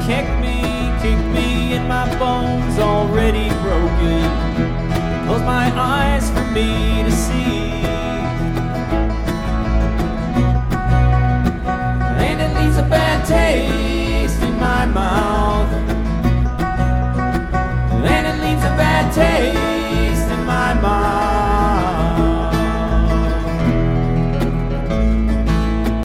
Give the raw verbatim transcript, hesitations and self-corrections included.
kick me, kick me, and my bones already broken. Close my eyes for me to see. And it leaves a bad taste in my mouth. And it leaves a bad taste